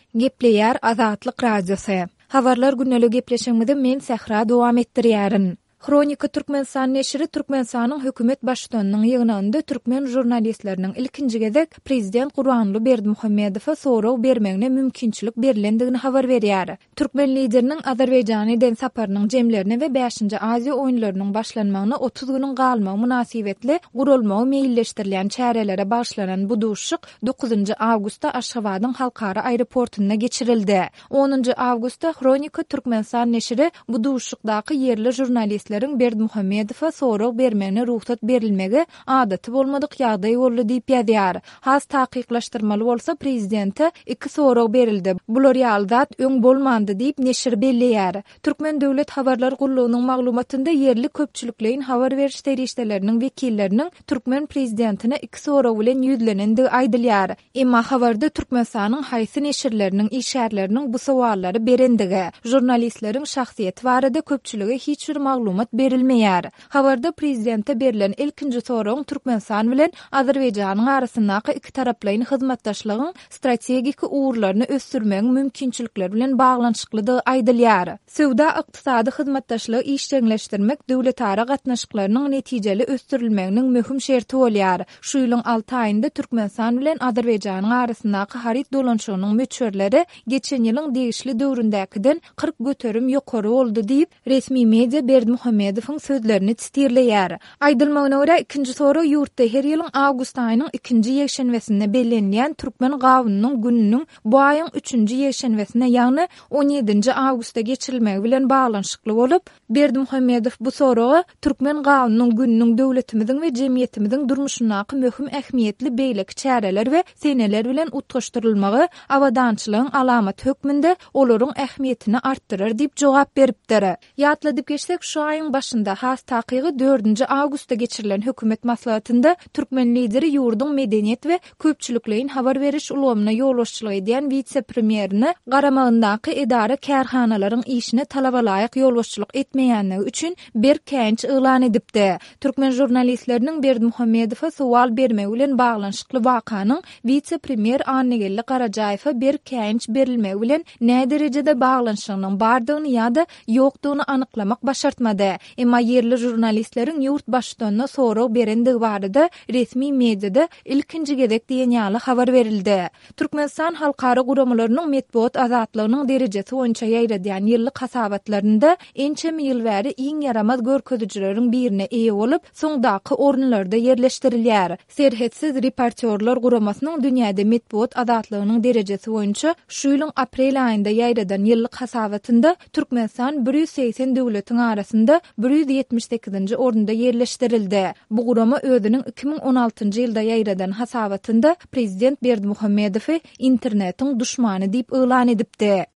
Gepleýär Azatlyk Radiosu. Habarlar günnelik gepleşigimizde men Sehra dowam etdirýärin. Kronika Türkmenistan neşri Türkmenistanyň hökümet başlygynyň ýygnynda türkmen jurnalistleriniň ilkinji gezek prezident Gurbanly Berdimuhammedowa sorag bermegne mümkinçilik berilendigini habar berýär. Türkmen lideriniň Azerbaýjana den saparynyň jemlerine we 5-nji Aziýa oýunlarynyň başlanmagyna 30 güniň galmagy münasibetli gurulmagy meýilleşdirilen çärelere başlanan bu duşşyk 9-njy awgustda Aşgabatyň halkara aeroportuna geçirildi. 10-njy awgustda Kronika Türkmenistan neşri bu duşşykdaky yerli jurnalist Berdimuhammedowa sorag bermegine ruhsat berilmegi adaty bolmadyk ýagdaý boldy diýip ýazýar. Has takyqlaşdyrmaly bolsa prezidente 2 sorag berildi. Bular ýaldat öň bolmandy diýip neşir belleýär. Türkmen döwlet habarlar gullugynyň maglumatynda yerli köpçüliklerin habar beriş derişleriniň wekilleriniň Türkmen prezidentine 2 sorag bilen ýüzlenendi aýdylýar. Emma habarda Türkmenistanyň haýsy neşirleriniň işgärleriniň bu sowallary berendigi, jurnalistleriň şahsiýeti barada köpçülige hiç bir maglumat berilmeýär. Habarda prezidente berilen ilkinji soragyň Türkmenistan bilen Azerbaýjanyň arasyndaky iki taraplaryň hyzmatdaşlygyň strategik uğurlaryny ösdürmegiň mümkinçilikleri bilen baglanyşyklydygy aýdylýar. Sowda ykdysady hyzmatdaşlygy işleňleşdirmek döwletara gatnaşyklarynyň netijeli ösdürilmeginiň möhüm şerti bolýar. Şu ýylyň 6 aýynda Türkmenistan bilen Azerbaýjanyň arasyndaky harit dolanşygynyň möçberleri geçen ýylyň degişli döwründäkiden 40 göterim ýokary boldy diýip resmi media Berdimuhammedowyň sözlerini çitirleýär. Aýdylmagyna görä ikinji soru ýurtda her ýylyň awgust aýynyň 2-nji ýekşenbesinde bellenýän Türkmen gawynynyň gününiň bu aýyň 3-nji ýekşenbesine ýagny 17-nji awgustda geçirilmegi bilen baglanyşykly bolup, Berdimuhammedow bu soragy Türkmen gawynynyň gününiň döwletimiziň we jemgyýetimiziň durmuşyndaky möhüm ähmiýetli beýleki çäreler we seneler bilen utgaşdyrylmagy awadançylygyň alamat hökmünde olaryň ähmiýetini artdyrar diýip jogap beripdir. Ýatladyp geçsek şu aýyň başynda has takygy 4-nji awgustda geçirilen hökümet maslahatynda Türkmen lideri ýurduň medeniýet we köpçüliklerin habar beriş ulgamyna ýolbaşçylyk edýän wise-premierini garamagyndaky edara kärhanalaryň işine talaba laýyk ýolbaşçylyk etmeýänligi üçin berkenç ýylan edipdi. Türkmen jurnalistleriniň Berdimuhammedowa sowal bermegi bilen baglanyşykly wakanyň wise-premier Annegelli Karajaýewa berkenç berilmegi bilen näme derejede baglanyşygynyň bardygyny ýa-da ýokdugyny anyklamak başartmady. Emma yerli jurnalistleriň ýurt başlygyna sorag berendigi barada resmi mediada ilkinji gezek diýen ýaly habar berildi. Türkmenistan halkara guramalarynyň medeniýet azatlygynyň derejesi boýunça ýaýradýan ýyllyk hasabatlarynda ençe ýyl bäri iň yaramaz görkezijileriň birine eýe bolup, soňdaky ornlarda ýerleşdirilýär. Serhetsiz reportyorlar guramasynyň dünýäde medeniýet azatlygynyň derejesi boýunça şu ýylyň aprel aýynda ýaýradan ýyllyk hasabatynda Türkmenistan 180 döwletiň arasynda 178-nji orunda ýerleşdirildi. Bu gurama özüniň 2016-njy ýylda ýaýradan hasabatynda prezident Berdimuhammedowy internetiň duşmany diýip ýylan edipdi.